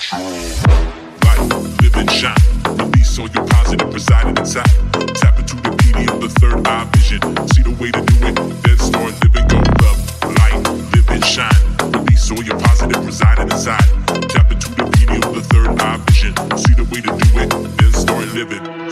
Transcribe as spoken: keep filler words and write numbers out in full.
Light, live and shine. Release all your positive residing inside. Tap into the beauty of the third eye vision. See the way to do it, then start living, go love. Light, live and shine. Release all your positive residing inside. Tap into the beauty of the third eye vision. See the way to do it, then start living.